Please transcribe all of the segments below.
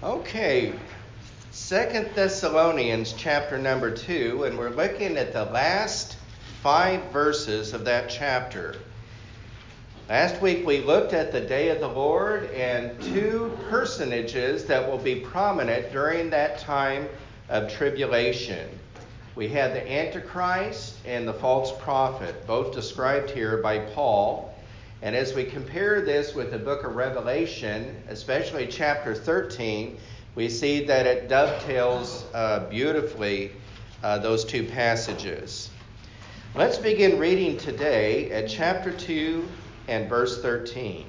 Okay, Second Thessalonians chapter number 2, and we're looking at the last 5 verses of that chapter. Last week we looked at the day of the Lord and 2 personages that will be prominent during that time of tribulation. We had the Antichrist and the false prophet, both described here by Paul. And as we compare this with the book of Revelation, especially chapter 13, we see that it dovetails beautifully those 2 passages. Let's begin reading today at chapter 2 and verse 13.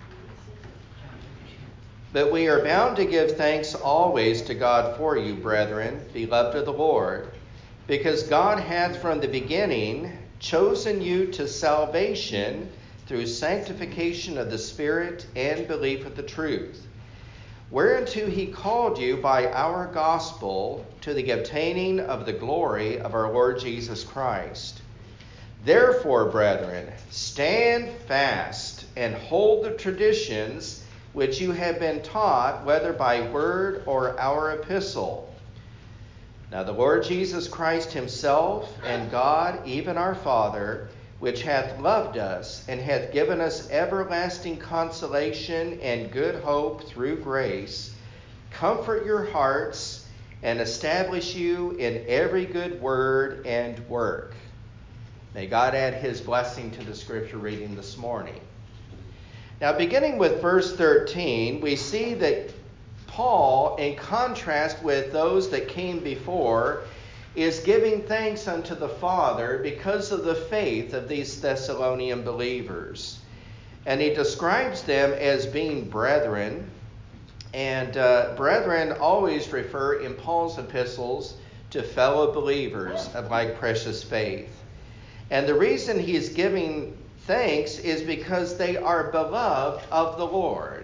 But we are bound to give thanks always to God for you, brethren, beloved of the Lord, because God hath from the beginning chosen you to salvation through sanctification of the Spirit and belief of the truth, whereunto he called you by our gospel to the obtaining of the glory of our Lord Jesus Christ. Therefore, brethren, stand fast and hold the traditions which you have been taught, whether by word or our epistle. Now the Lord Jesus Christ himself and God, even our Father, which hath loved us and hath given us everlasting consolation and good hope through grace, comfort your hearts and establish you in every good word and work. May God add his blessing to the scripture reading this morning. Now, beginning with verse 13, we see that Paul, in contrast with those that came before, is giving thanks unto the Father because of the faith of these Thessalonian believers. And he describes them as being brethren. And brethren always refer in Paul's epistles to fellow believers of like precious faith. And the reason he's giving thanks is because they are beloved of the Lord.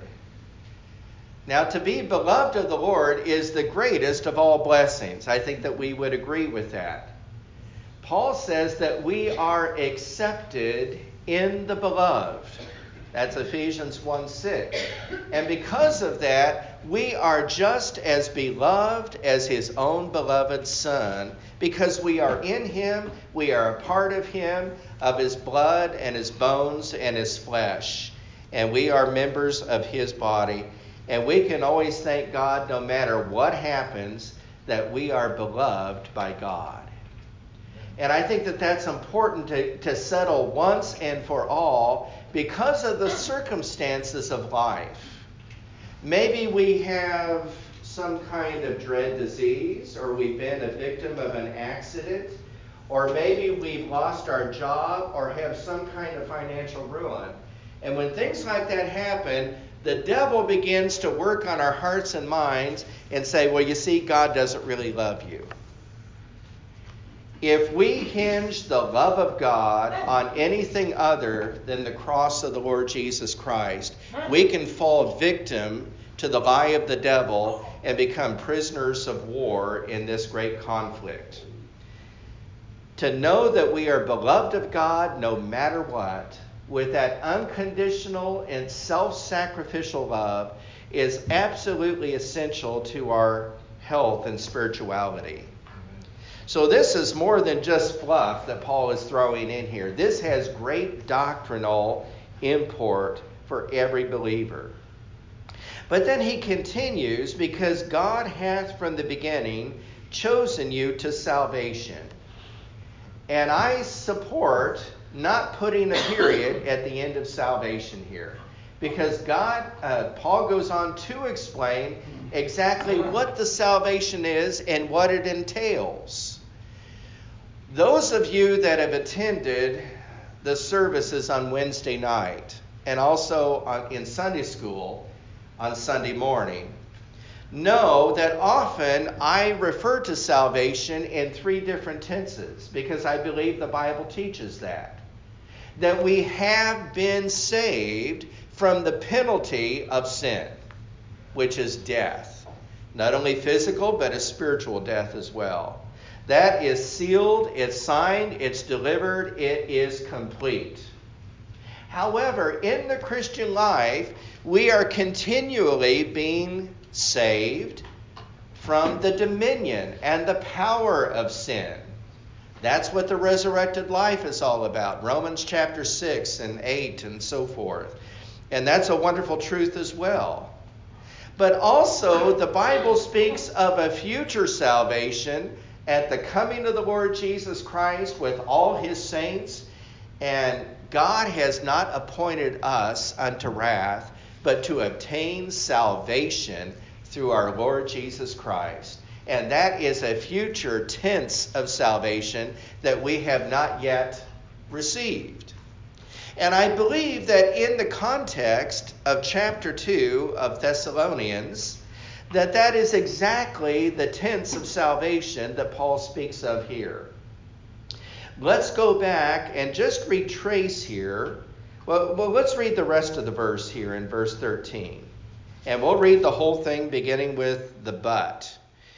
Now, to be beloved of the Lord is the greatest of all blessings. I think that we would agree with that. Paul says that we are accepted in the beloved. That's Ephesians 1:6. And because of that, we are just as beloved as his own beloved Son, because we are in him, we are a part of him, of his blood and his bones and his flesh. And we are members of his body. And we can always thank God, no matter what happens, that we are beloved by God. And I think that that's important to settle once and for all because of the circumstances of life. Maybe we have some kind of dread disease, or we've been a victim of an accident, or maybe we've lost our job or have some kind of financial ruin. And when things like that happen, the devil begins to work on our hearts and minds and say, well, you see, God doesn't really love you. If we hinge the love of God on anything other than the cross of the Lord Jesus Christ, we can fall victim to the lie of the devil and become prisoners of war in this great conflict. To know that we are beloved of God no matter what, with that unconditional and self-sacrificial love, is absolutely essential to our health and spirituality. So this is more than just fluff that Paul is throwing in here. This has great doctrinal import for every believer. But then he continues, because God hath from the beginning chosen you to salvation. And I support not putting a period at the end of salvation here. Because Paul goes on to explain exactly what the salvation is and what it entails. Those of you that have attended the services on Wednesday night and also in Sunday school on Sunday morning know that often I refer to salvation in 3 different tenses because I believe the Bible teaches that we have been saved from the penalty of sin, which is death. Not only physical, but a spiritual death as well. That is sealed, it's signed, it's delivered, it is complete. However, in the Christian life, we are continually being saved from the dominion and the power of sin. That's what the resurrected life is all about. Romans chapter 6 and 8 and so forth. And that's a wonderful truth as well. But also, the Bible speaks of a future salvation at the coming of the Lord Jesus Christ with all his saints. And God has not appointed us unto wrath, but to obtain salvation through our Lord Jesus Christ. And that is a future tense of salvation that we have not yet received. And I believe that in the context of chapter 2 of Thessalonians, that is exactly the tense of salvation that Paul speaks of here. Let's go back and just retrace here. Well, let's read the rest of the verse here in verse 13. And we'll read the whole thing beginning with the but.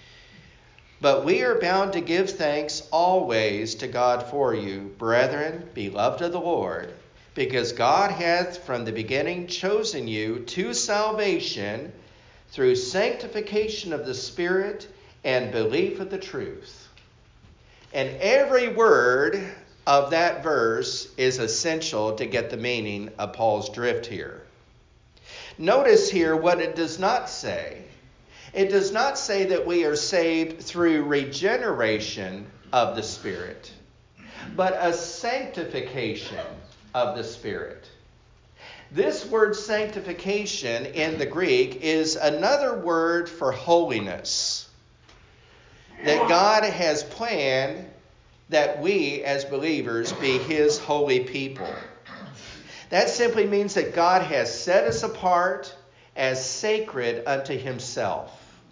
But we are bound to give thanks always to God for you, brethren, beloved of the Lord, because God hath from the beginning chosen you to salvation through sanctification of the Spirit and belief of the truth. And every word of that verse is essential to get the meaning of Paul's drift here. Notice here what it does not say. It does not say that we are saved through regeneration of the Spirit, but a sanctification of the Spirit. This word sanctification in the Greek is another word for holiness. That God has planned that we as believers be his holy people. That simply means that God has set us apart as sacred unto himself.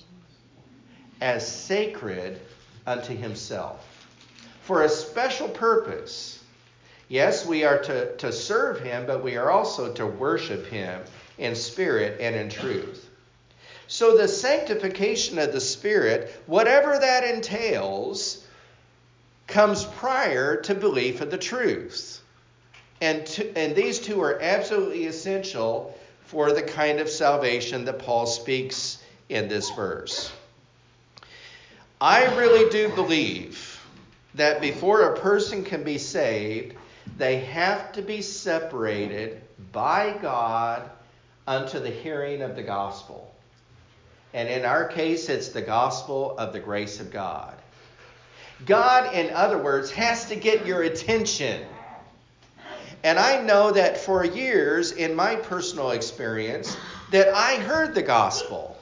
As sacred unto himself. For a special purpose. Yes, we are to serve him, but we are also to worship him in spirit and in truth. So the sanctification of the Spirit, whatever that entails, comes prior to belief of the truth. And these two are absolutely essential for the kind of salvation that Paul speaks in this verse. I really do believe that before a person can be saved, they have to be separated by God unto the hearing of the gospel. And in our case, it's the gospel of the grace of God. God, in other words, has to get your attention. And I know that for years, in my personal experience, that I heard the gospel.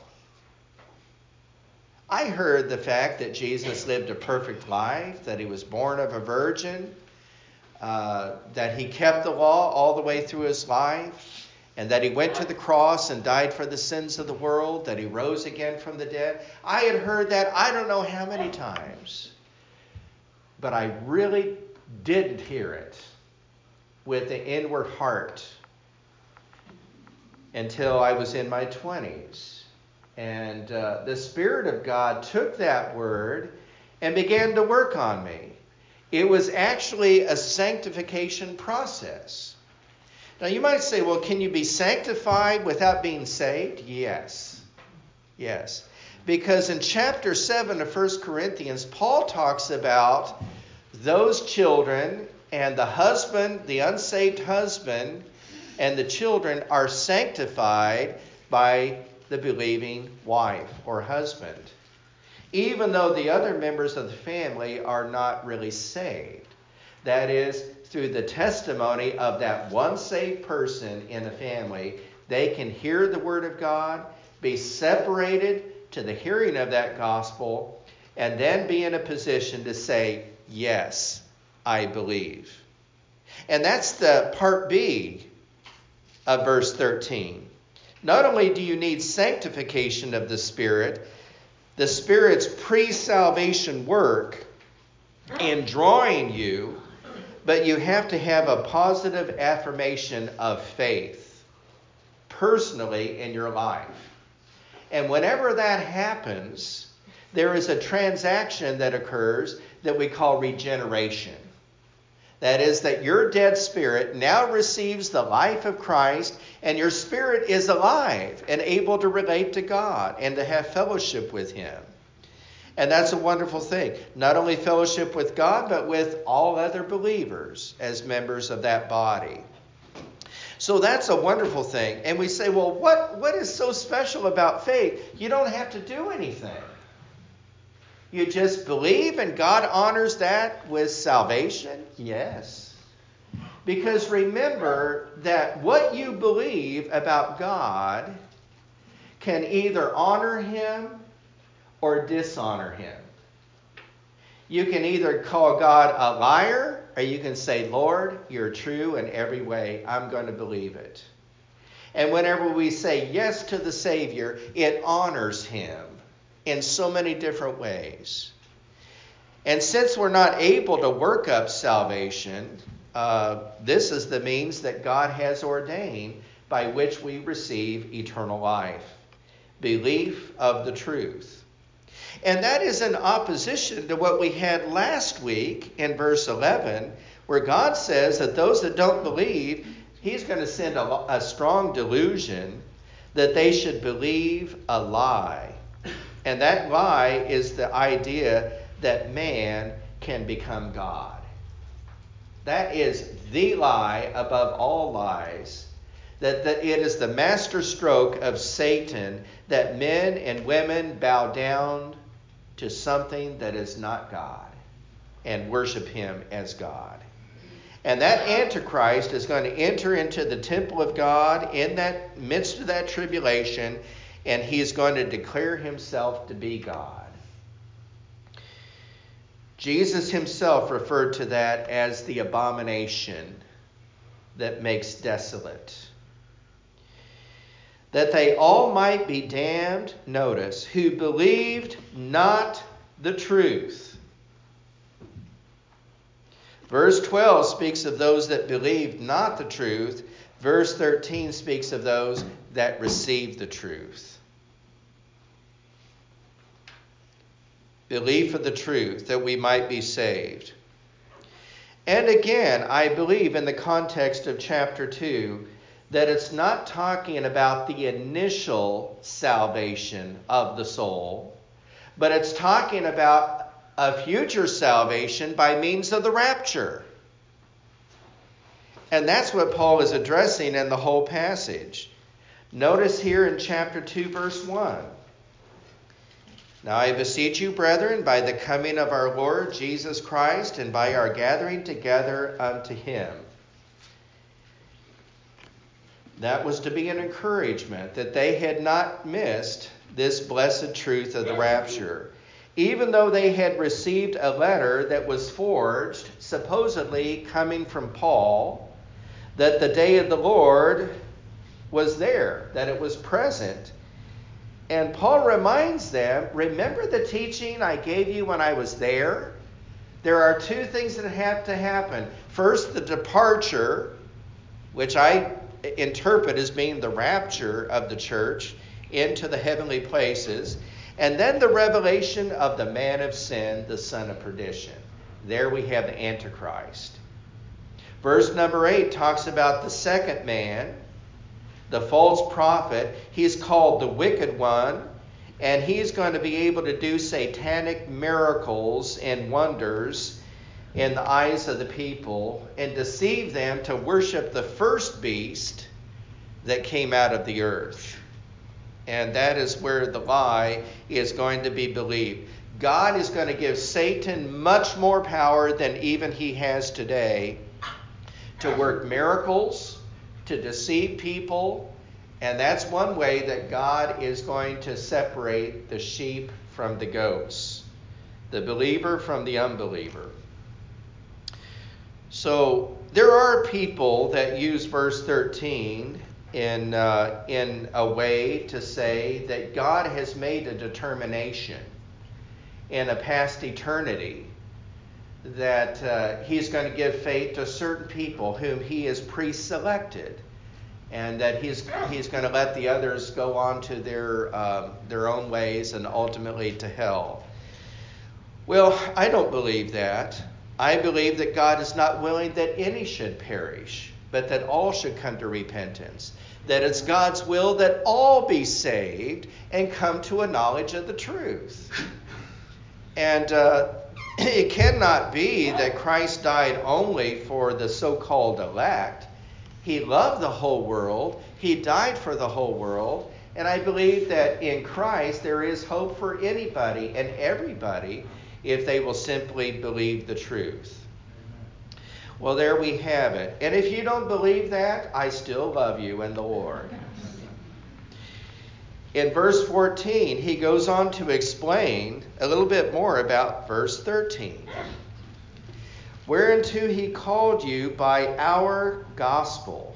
I heard the fact that Jesus lived a perfect life, that he was born of a virgin, that he kept the law all the way through his life, and that he went to the cross and died for the sins of the world, that he rose again from the dead. I had heard that I don't know how many times, but I really didn't hear it with the inward heart until I was in my 20s. And the Spirit of God took that word and began to work on me. It was actually a sanctification process. Now you might say, well, can you be sanctified without being saved? Yes. Yes. Because in chapter 7 of 1 Corinthians, Paul talks about those children and the husband, the unsaved husband, and the children are sanctified by the believing wife or husband, even though the other members of the family are not really saved. That is, through the testimony of that one saved person in the family, they can hear the word of God, be separated to the hearing of that gospel, and then be in a position to say, yes, I believe. And that's the part B of verse 13. Not only do you need sanctification of the Spirit's pre-salvation work in drawing you, but you have to have a positive affirmation of faith personally in your life. And whenever that happens, there is a transaction that occurs that we call regeneration. That is, that your dead spirit now receives the life of Christ, and your spirit is alive and able to relate to God and to have fellowship with him. And that's a wonderful thing. Not only fellowship with God, but with all other believers as members of that body. So that's a wonderful thing. And we say, well, what is so special about faith? You don't have to do anything. You just believe, and God honors that with salvation? Yes. Because remember that what you believe about God can either honor him or dishonor him. You can either call God a liar, or you can say, Lord, you're true in every way. I'm going to believe it. And whenever we say yes to the Savior, it honors him in so many different ways. And since we're not able to work up salvation, this is the means that God has ordained by which we receive eternal life. Belief of the truth. And that is in opposition to what we had last week in verse 11, where God says that those that don't believe, he's going to send a strong delusion that they should believe a lie. And that lie is the idea that man can become God. That is the lie above all lies. That it is the master stroke of Satan that men and women bow down to something that is not God and worship him as God. And that Antichrist is going to enter into the temple of God in that midst of that tribulation, and he is going to declare himself to be God. Jesus himself referred to that as the abomination that makes desolate. That they all might be damned, notice, who believed not the truth. Verse 12 speaks of those that believed not the truth. Verse 13 speaks of those that received the truth. Belief of the truth, that we might be saved. And again, I believe in the context of chapter 2, that it's not talking about the initial salvation of the soul, but it's talking about a future salvation by means of the rapture. And that's what Paul is addressing in the whole passage. Notice here in chapter 2, verse 1. Now I beseech you, brethren, by the coming of our Lord Jesus Christ, and by our gathering together unto him. That was to be an encouragement that they had not missed this blessed truth of the rapture. Even though they had received a letter that was forged, supposedly coming from Paul, that the day of the Lord was there, that it was present. And Paul reminds them, remember the teaching I gave you when I was there? There are two things that have to happen. First, the departure, which I interpret as being the rapture of the church into the heavenly places. And then the revelation of the man of sin, the son of perdition. There we have the Antichrist. Verse number 8 talks about the second man, the false prophet. He's called the wicked one, and he's going to be able to do satanic miracles and wonders in the eyes of the people and deceive them to worship the first beast that came out of the earth. And that is where the lie is going to be believed. God is going to give Satan much more power than even he has today to work miracles, to deceive people. And that's one way that God is going to separate the sheep from the goats, the believer from the unbeliever. So there are people that use verse 13 in a way to say that God has made a determination in a past eternity that he's going to give faith to certain people whom he has pre-selected, and that he's going to let the others go on to their own ways and ultimately to hell. Well, I don't believe that. I believe that God is not willing that any should perish, but that all should come to repentance. That it's God's will that all be saved and come to a knowledge of the truth. And it cannot be that Christ died only for the so-called elect. He loved the whole world. He died for the whole world. And I believe that in Christ there is hope for anybody and everybody if they will simply believe the truth. Well, there we have it. And if you don't believe that, I still love you in the Lord. In verse 14, he goes on to explain a little bit more about verse 13. Whereunto he called you by our gospel.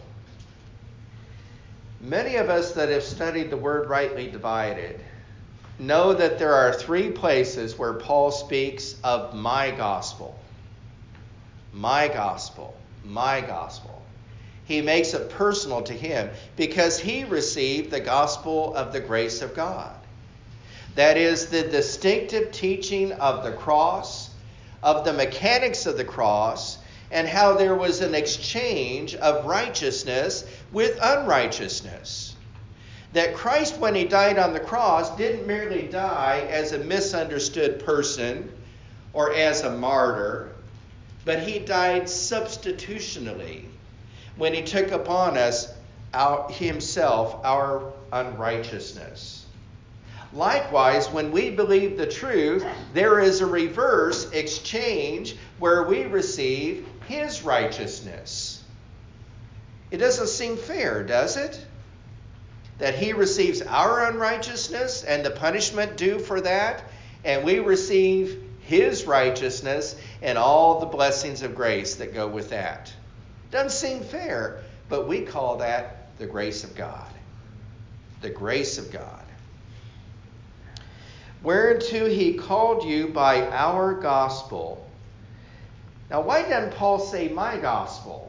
Many of us that have studied the word rightly divided know that there are 3 places where Paul speaks of my gospel. My gospel, my gospel. He makes it personal to him because he received the gospel of the grace of God. That is the distinctive teaching of the cross, of the mechanics of the cross, and how there was an exchange of righteousness with unrighteousness. That Christ, when he died on the cross, didn't merely die as a misunderstood person or as a martyr, but he died substitutionally when he took upon us himself our unrighteousness. Likewise, when we believe the truth, there is a reverse exchange where we receive his righteousness. It doesn't seem fair, does it? That he receives our unrighteousness and the punishment due for that, and we receive his righteousness and all the blessings of grace that go with that. Doesn't seem fair, but we call that the grace of God. The grace of God. Whereunto he called you by our gospel. Now, why doesn't Paul say my gospel?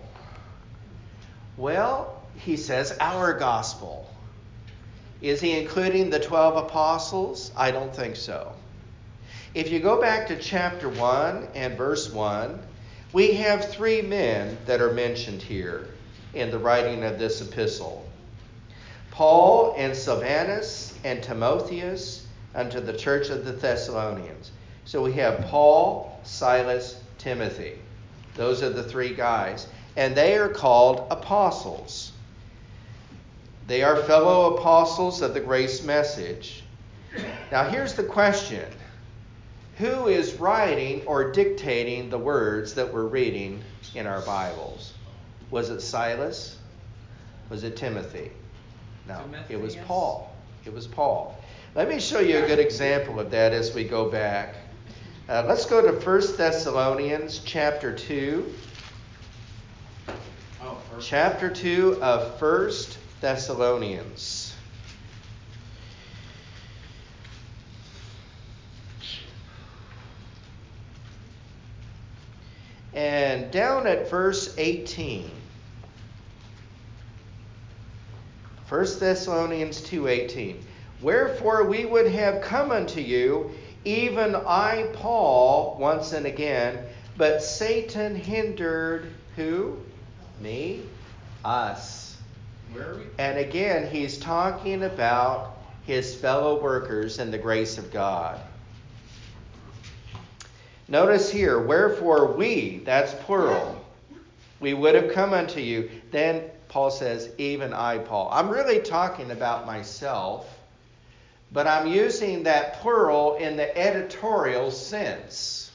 Well, he says our gospel. Is he including the 12 apostles? I don't think so. If you go back to chapter 1 and verse 1, we have 3 men that are mentioned here in the writing of this epistle. Paul and Silvanus and Timotheus unto the church of the Thessalonians. So we have Paul, Silas, Timothy. Those are the 3 guys. And they are called apostles. They are fellow apostles of the grace message. Now here's the question. Who is writing or dictating the words that we're reading in our Bibles? Was it Silas? Was it Timothy? No, it was Paul. It was Paul. Let me show you a good example of that as we go back. Let's go to 1 Thessalonians chapter 2. Chapter 2 of 1 Thessalonians. And down at verse 18. 1 Thessalonians 2:18. Wherefore we would have come unto you, even I, Paul, once and again, but Satan hindered who? Me? Us. Where are we? And again, he's talking about his fellow workers in the grace of God. Notice here, wherefore we, that's plural, we would have come unto you. Then Paul says, even I, Paul. I'm really talking about myself, but I'm using that plural in the editorial sense.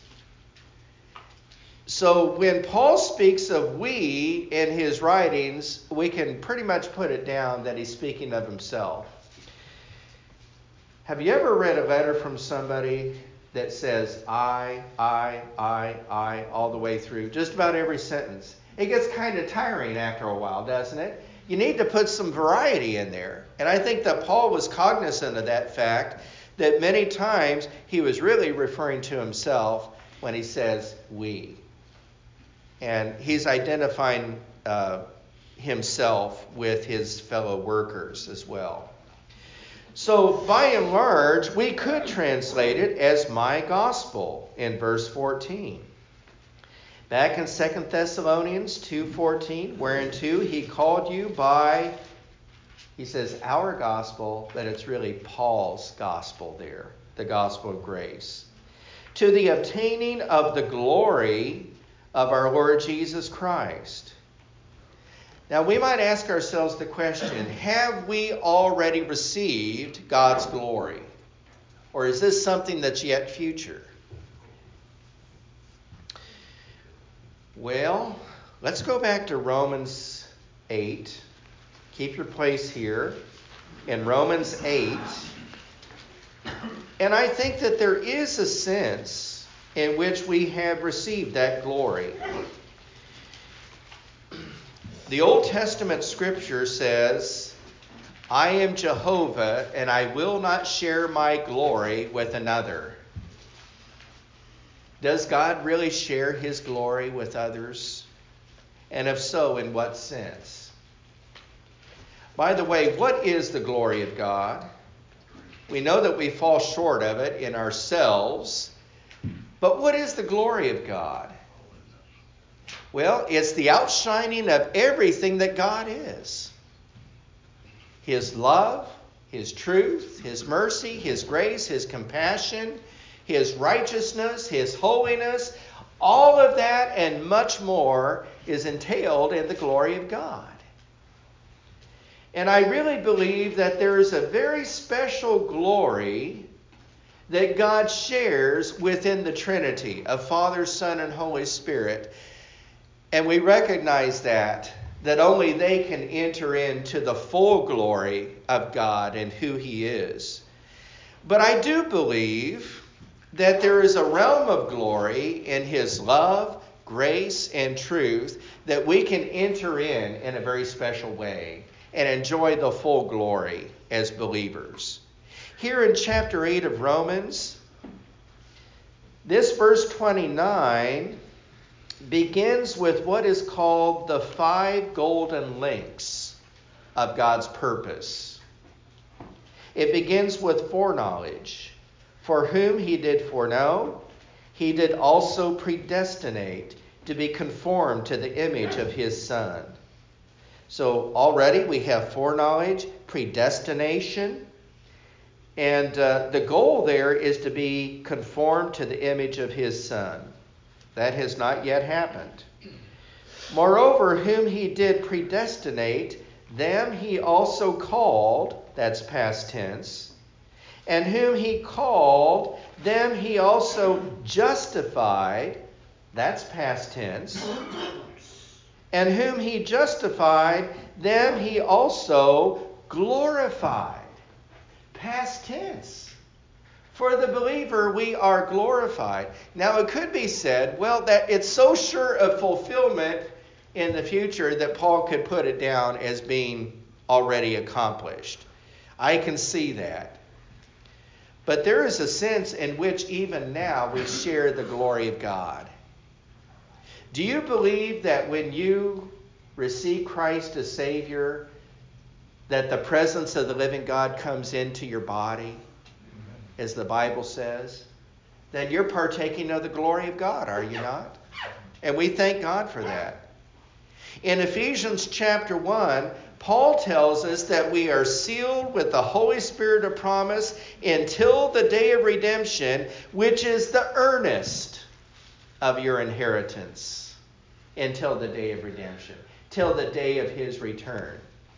So when Paul speaks of we in his writings, we can pretty much put it down that he's speaking of himself. Have you ever read a letter from somebody that says I, all the way through, just about every sentence? It gets kind of tiring after a while, doesn't it? You need to put some variety in there. And I think that Paul was cognizant of that fact, that many times he was really referring to himself when he says we. And he's identifying himself with his fellow workers as well. So by and large, we could translate it as my gospel in verse 14. Back in 2 Thessalonians 2:14, whereunto he called you by, he says our gospel, but it's really Paul's gospel there, the gospel of grace, to the obtaining of the glory of our Lord Jesus Christ. Now we might ask ourselves the question, have we already received God's glory? Or is this something that's yet future? Well, let's go back to Romans 8. Keep your place here in Romans 8. And I think that there is a sense in which we have received that glory. The Old Testament scripture says, I am Jehovah, and I will not share my glory with another. Does God really share his glory with others? And if so, in what sense? By the way, what is the glory of God? We know that we fall short of it in ourselves. But what is the glory of God? Well, it's the outshining of everything that God is. His love, his truth, his mercy, his grace, his compassion, his righteousness, his holiness, all of that and much more is entailed in the glory of God. And I really believe that there is a very special glory that God shares within the Trinity of Father, Son, and Holy Spirit. And we recognize that only they can enter into the full glory of God and who he is. But I do believe that there is a realm of glory in his love, grace, and truth that we can enter in a very special way and enjoy the full glory as believers. Here in chapter 8 of Romans, this verse 29 begins with what is called the 5 golden links of God's purpose. It begins with foreknowledge. For whom he did foreknow, he did also predestinate to be conformed to the image of his Son. So already we have foreknowledge, predestination, and the goal there is to be conformed to the image of his Son. That has not yet happened. Moreover, whom he did predestinate, them he also called, that's past tense, and whom he called, them he also justified, that's past tense, and whom he justified, them he also glorified, past tense. For the believer, we are glorified. Now, it could be said, well, that it's so sure of fulfillment in the future that Paul could put it down as being already accomplished. I can see that. But there is a sense in which even now we share the glory of God. Do you believe that when you receive Christ as Savior, that the presence of the living God comes into your body, as the Bible says? Then you're partaking of the glory of God, are you not? And we thank God for that. In Ephesians chapter 1, Paul tells us that we are sealed with the Holy Spirit of promise until the day of redemption, which is the earnest of your inheritance until the day of redemption, till the day of his return.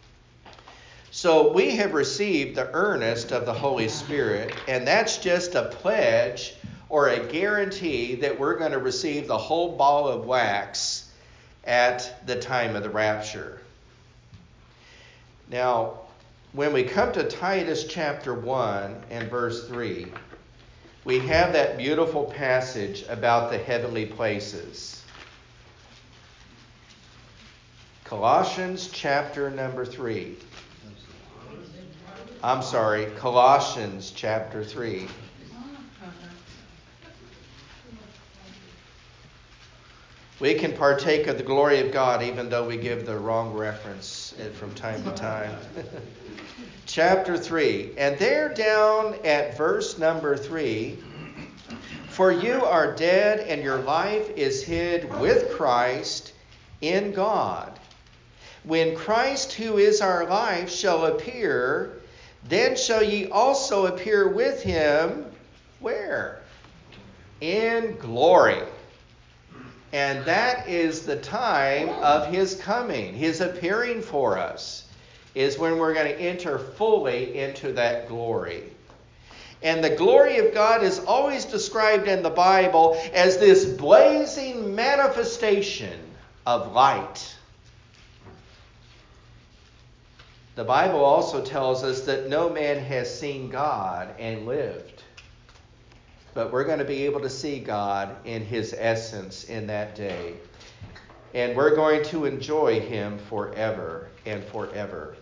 So we have received the earnest of the Holy Spirit, and that's just a pledge or a guarantee that we're going to receive the whole ball of wax at the time of the rapture. Now, when we come to Titus chapter 1 and verse 3, we have that beautiful passage about the heavenly places. Colossians chapter number 3. Colossians chapter 3. We can partake of the glory of God even though we give the wrong reference from time to time. Chapter 3. And there down at verse number 3, For you are dead, and your life is hid with Christ in God. When Christ, who is our life, shall appear, then shall ye also appear with him, where? In glory. And that is the time of his coming, his appearing for us, is when we're going to enter fully into that glory. And the glory of God is always described in the Bible as this blazing manifestation of light. The Bible also tells us that no man has seen God and lived. But we're going to be able to see God in his essence in that day. And we're going to enjoy him forever and forever.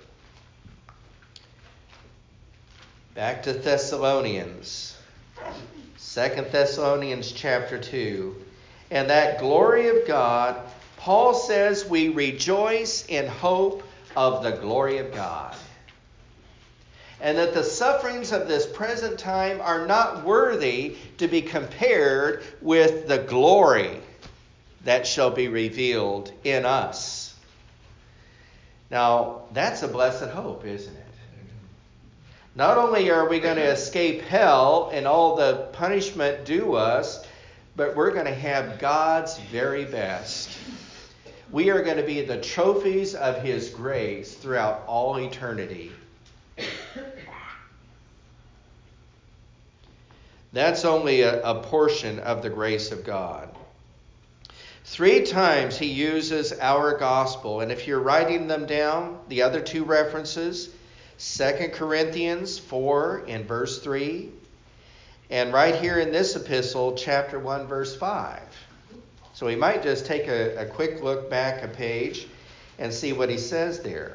Back to Thessalonians. 2 Thessalonians chapter 2. And that glory of God, Paul says we rejoice in hope of the glory of God. And that the sufferings of this present time are not worthy to be compared with the glory that shall be revealed in us. Now, that's a blessed hope, isn't it? Not only are we going to escape hell and all the punishment due us, but we're going to have God's very best. We are going to be the trophies of his grace throughout all eternity. That's only a portion of the grace of God. 3 times he uses our gospel. And if you're writing them down, the other 2 references, 2 Corinthians 4 and verse 3, and right here in this epistle, chapter 1, verse 5. So we might just take a quick look back a page and see what he says there.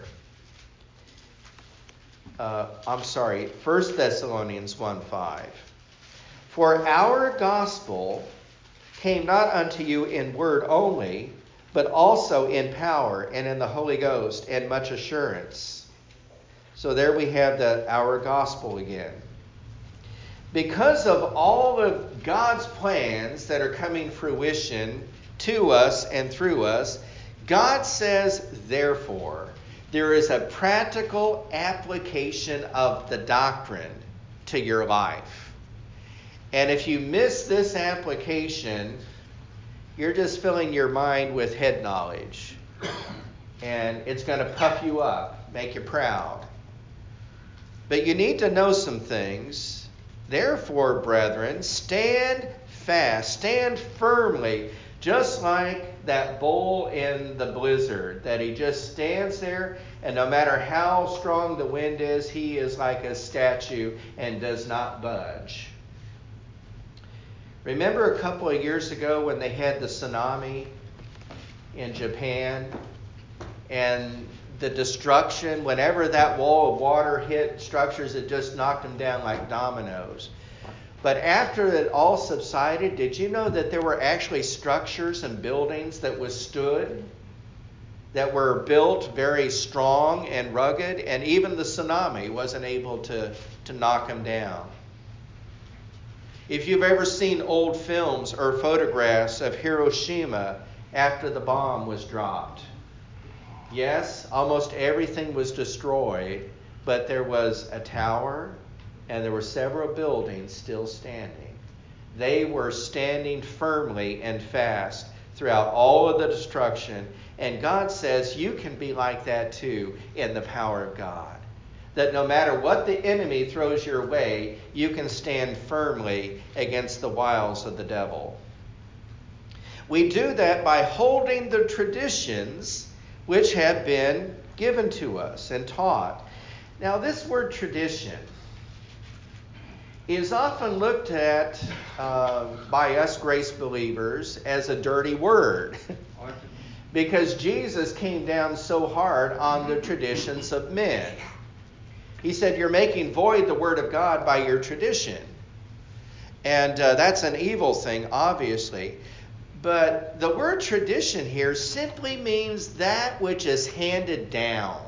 1 Thessalonians 1:5. For our gospel came not unto you in word only, but also in power and in the Holy Ghost and much assurance. So there we have our gospel again. Because of all of God's plans that are coming fruition to us and through us, God says, therefore, there is a practical application of the doctrine to your life. And if you miss this application, you're just filling your mind with head knowledge. And it's going to puff you up, make you proud. But you need to know some things. Therefore, brethren, stand fast, stand firmly, just like that bull in the blizzard, that he just stands there, and no matter how strong the wind is, he is like a statue and does not budge. Remember a couple of years ago when they had the tsunami in Japan, and the destruction, whenever that wall of water hit structures, it just knocked them down like dominoes. But after it all subsided, did you know that there were actually structures and buildings that withstood, that were built very strong and rugged, and even the tsunami wasn't able to knock them down? If you've ever seen old films or photographs of Hiroshima after the bomb was dropped, yes, almost everything was destroyed, but there was a tower and there were several buildings still standing. They were standing firmly and fast throughout all of the destruction. And God says you can be like that too in the power of God. That no matter what the enemy throws your way, you can stand firmly against the wiles of the devil. We do that by holding the traditions which have been given to us and taught. Now, this word tradition is often looked at by us grace believers as a dirty word because Jesus came down so hard on the traditions of men. He said, you're making void the word of God by your tradition. And that's an evil thing, obviously. But the word tradition here simply means that which is handed down.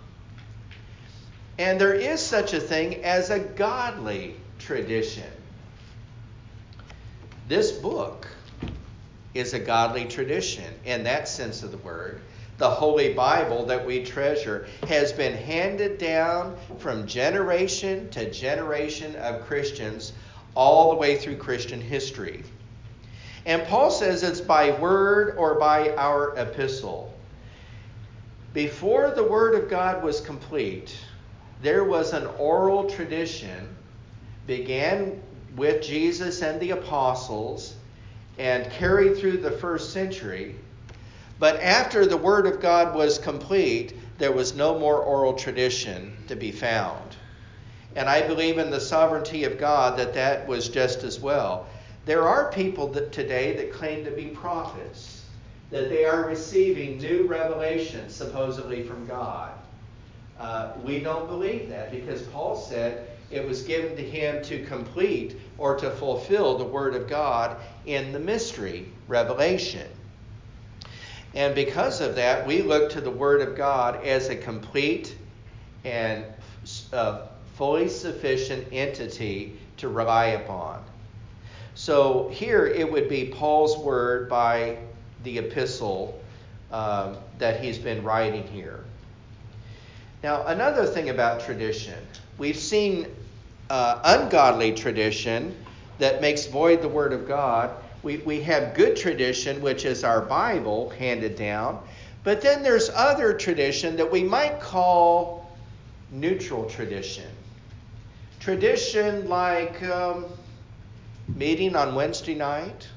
And there is such a thing as a godly tradition. This book is a godly tradition in that sense of the word. The Holy Bible that we treasure has been handed down from generation to generation of Christians all the way through Christian history. And Paul says it's by word or by our epistle. Before the Word of God was complete, there was an oral tradition, began with Jesus and the apostles, and carried through the first century. But after the Word of God was complete, there was no more oral tradition to be found. And I believe in the sovereignty of God that was just as well. There are people today that claim to be prophets, that they are receiving new revelation supposedly from God. We don't believe that, because Paul said it was given to him to complete or to fulfill the Word of God in the mystery, revelation. And because of that, we look to the Word of God as a complete and fully sufficient entity to rely upon. So here it would be Paul's word by the epistle that he's been writing here. Now, another thing about tradition. We've seen ungodly tradition that makes void the Word of God. We have good tradition, which is our Bible handed down. But then there's other tradition that we might call neutral tradition. Tradition like meeting on Wednesday night.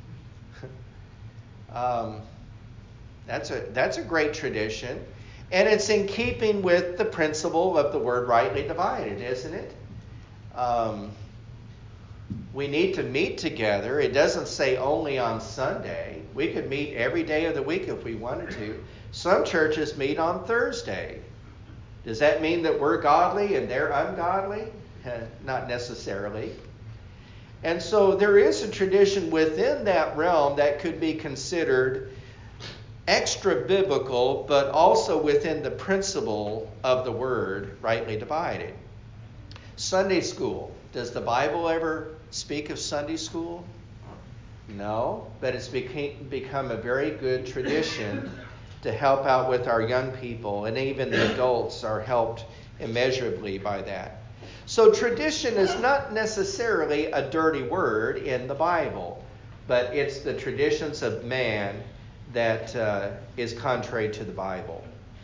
That's a great tradition. And it's in keeping with the principle of the word rightly divided, isn't it? We need to meet together. It doesn't say only on Sunday. We could meet every day of the week if we wanted to. Some churches meet on Thursday. Does that mean that we're godly and they're ungodly? Not necessarily. And so there is a tradition within that realm that could be considered extra biblical, but also within the principle of the word rightly divided. Sunday school. Does the Bible ever speak of Sunday school? No, but it's become a very good tradition to help out with our young people, and even the adults are helped immeasurably by that. So tradition is not necessarily a dirty word in the Bible, but it's the traditions of man that is contrary to the Bible.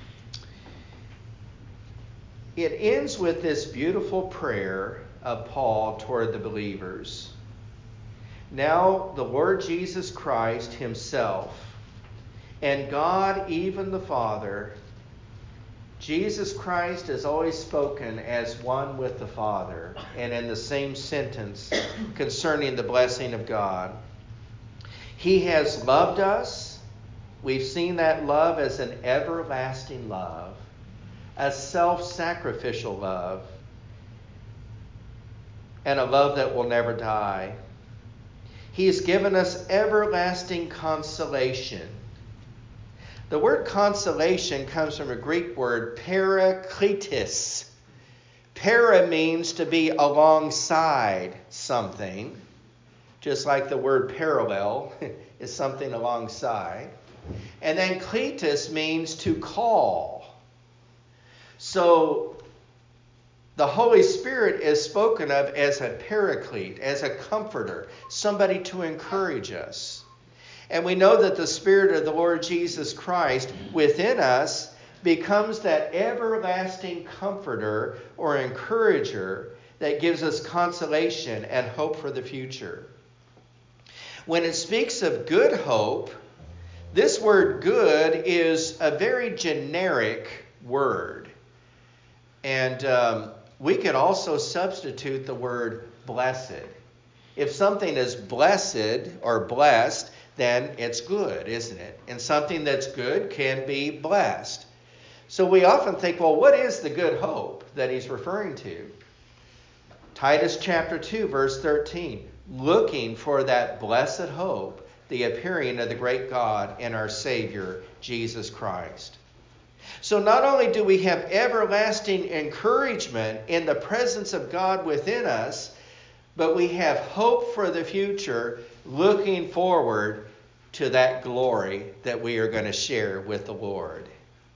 It ends with this beautiful prayer of Paul toward the believers. Now the Lord Jesus Christ himself and God, even the Father. Jesus Christ is always spoken as one with the Father, and in the same sentence concerning the blessing of God. He has loved us. We've seen that love as an everlasting love, a self-sacrificial love, and a love that will never die. He's given us everlasting consolation. The word consolation comes from a Greek word, parakletos. Para means to be alongside something, just like the word parallel is something alongside. And then kletos means to call. So the Holy Spirit is spoken of as a paraclete, as a comforter, somebody to encourage us. And we know that the Spirit of the Lord Jesus Christ within us becomes that everlasting comforter or encourager that gives us consolation and hope for the future. When it speaks of good hope, this word good is a very generic word. And we could also substitute the word blessed. If something is blessed or blessed, then it's good, isn't it? And something that's good can be blessed. So we often think, well, what is the good hope that he's referring to? Titus chapter 2, verse 13. Looking for that blessed hope, the appearing of the great God and our Savior, Jesus Christ. So not only do we have everlasting encouragement in the presence of God within us, but we have hope for the future looking forward to that glory that we are going to share with the Lord.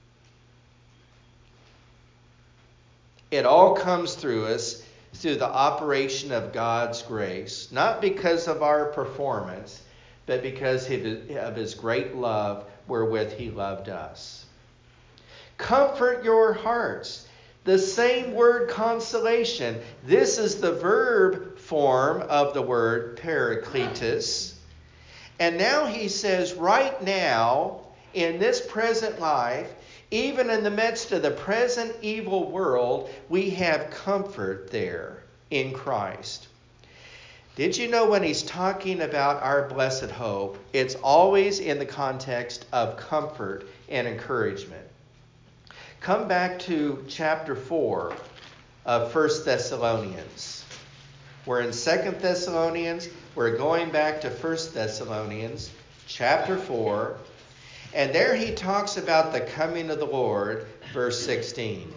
It all comes through us through the operation of God's grace, not because of our performance, but because of his great love wherewith he loved us. Comfort your hearts. The same word consolation. This is the verb form of the word parakletos. And now he says, right now, in this present life, even in the midst of the present evil world, we have comfort there in Christ. Did you know when he's talking about our blessed hope, it's always in the context of comfort and encouragement? Come back to chapter 4 of 1 Thessalonians. We're in 2 Thessalonians. We're going back to 1 Thessalonians chapter 4. And there he talks about the coming of the Lord, verse 16.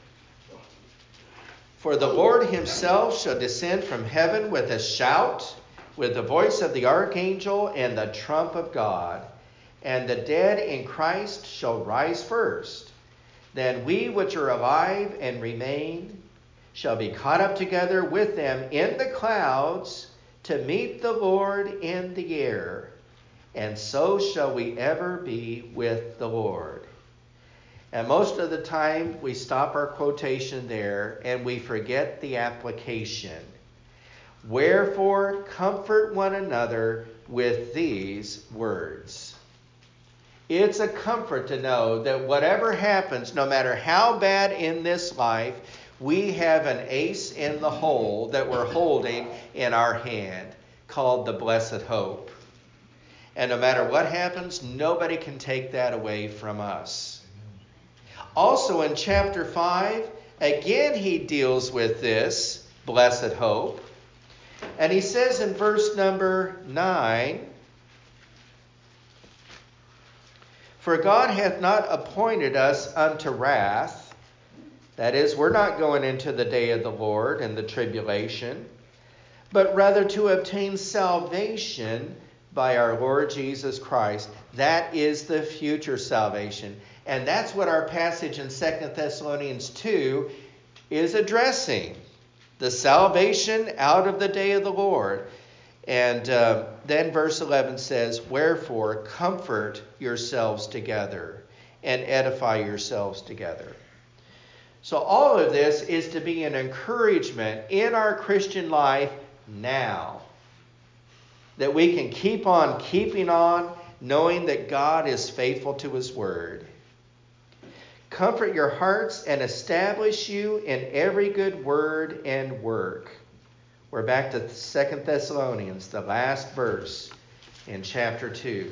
For the Lord himself shall descend from heaven with a shout, with the voice of the archangel and the trump of God. And the dead in Christ shall rise first. Then we which are alive and remain shall be caught up together with them in the clouds to meet the Lord in the air. And so shall we ever be with the Lord. And most of the time we stop our quotation there and we forget the application. Wherefore, comfort one another with these words. It's a comfort to know that whatever happens, no matter how bad in this life, we have an ace in the hole that we're holding in our hand called the blessed hope. And no matter what happens, nobody can take that away from us. Also in chapter 5, again he deals with this blessed hope. And he says in verse number 9, For God hath not appointed us unto wrath. That is, we're not going into the day of the Lord and the tribulation, but rather to obtain salvation by our Lord Jesus Christ. That is the future salvation. And that's what our passage in 2 Thessalonians 2 is addressing. The salvation out of the day of the Lord. And then verse 11 says, Wherefore comfort yourselves together and edify yourselves together. So all of this is to be an encouragement in our Christian life now. That we can keep on keeping on, knowing that God is faithful to his word. Comfort your hearts and establish you in every good word and work. We're back to 2 Thessalonians, the last verse in chapter 2.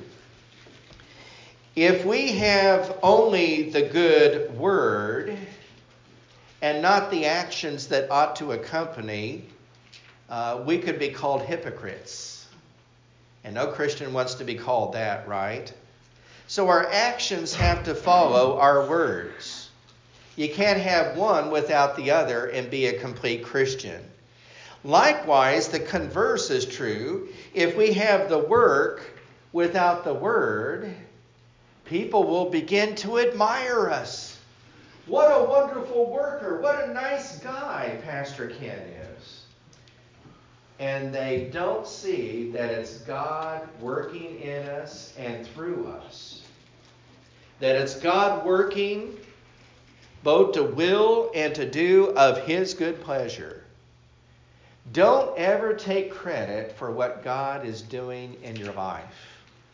If we have only the good word and not the actions that ought to accompany, we could be called hypocrites. And no Christian wants to be called that, right? So our actions have to follow our words. You can't have one without the other and be a complete Christian. Likewise, the converse is true. If we have the work without the word, people will begin to admire us. What a wonderful worker. What a nice guy Pastor Ken is. And they don't see that it's God working in us and through us. That it's God working both to will and to do of his good pleasure. Don't ever take credit for what God is doing in your life.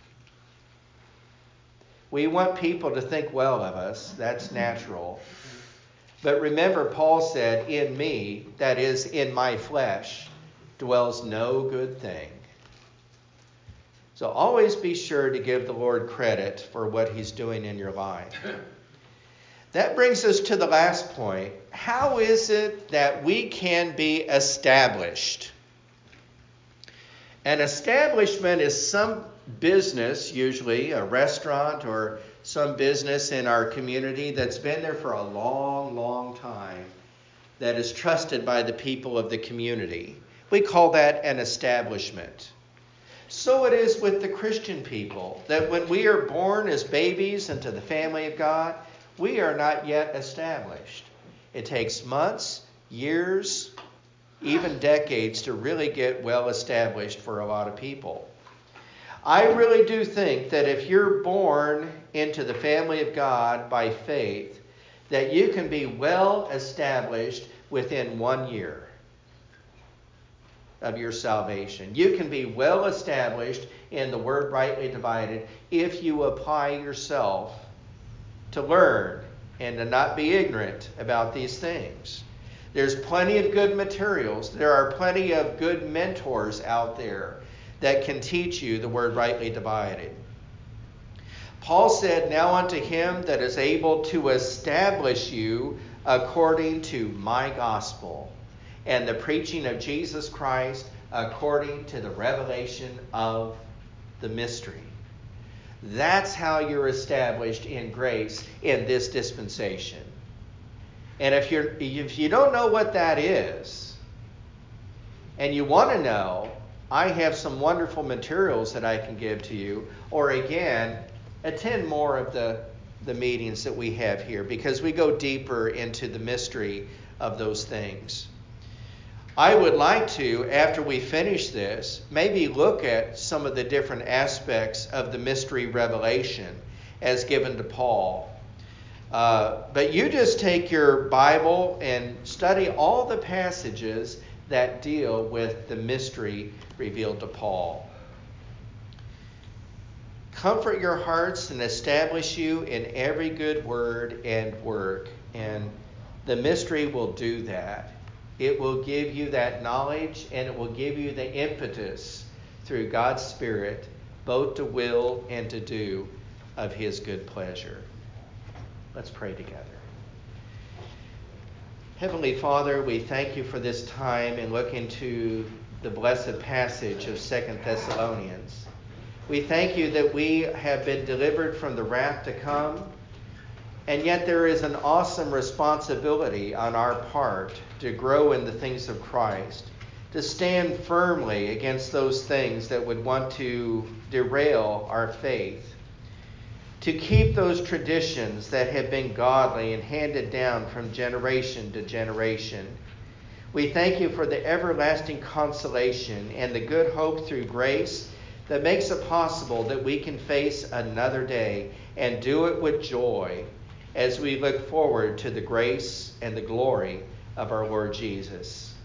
We want people to think well of us. That's natural. But remember, Paul said, in me, that is, in my flesh, dwells no good thing. So always be sure to give the Lord credit for what he's doing in your life. That brings us to the last point. How is it that we can be established? An establishment is some business, usually a restaurant or some business in our community that's been there for a long, long time, that is trusted by the people of the community. We call that an establishment. So it is with the Christian people, that when we are born as babies into the family of God, we are not yet established. It takes months, years, even decades to really get well established for a lot of people. I really do think that if you're born into the family of God by faith, that you can be well established within 1 year of your salvation. You can be well established in the word rightly divided if you apply yourself to learn and to not be ignorant about these things. There's plenty of good materials. There are plenty of good mentors out there that can teach you the word rightly divided. Paul said, "Now unto him that is able to establish you according to my gospel, and the preaching of Jesus Christ according to the revelation of the mystery." That's how you're established in grace in this dispensation. And if you don't know what that is, and you want to know, I have some wonderful materials that I can give to you. Or again, attend more of the meetings that we have here, because we go deeper into the mystery of those things. I would like to, after we finish this, maybe look at some of the different aspects of the mystery revelation as given to Paul. But you just take your Bible and study all the passages that deal with the mystery revealed to Paul. Comfort your hearts and establish you in every good word and work. And the mystery will do that. It will give you that knowledge, and it will give you the impetus through God's Spirit, both to will and to do of his good pleasure. Let's pray together. Heavenly Father, we thank you for this time and look into the blessed passage of 2 Thessalonians. We thank you that we have been delivered from the wrath to come, and yet there is an awesome responsibility on our part to grow in the things of Christ, to stand firmly against those things that would want to derail our faith, to keep those traditions that have been godly and handed down from generation to generation. We thank you for the everlasting consolation and the good hope through grace that makes it possible that we can face another day and do it with joy as we look forward to the grace and the glory of our Lord Jesus.